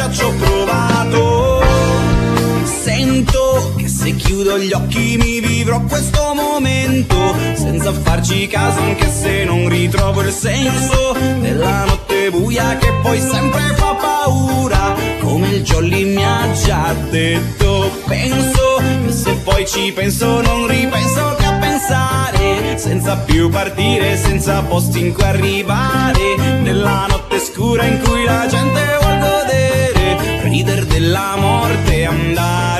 già ci ho provato. Sento che se chiudo gli occhi mi vivrò questo momento, senza farci caso anche se non ritrovo il senso della notte buia che poi sempre fa paura, come il Jolly mi ha già detto. Penso che se poi ci penso non ripenso che a pensare, senza più partire, senza posti in cui arrivare, nella notte scura in cui la gente vuol godere, ridere della morte e andare.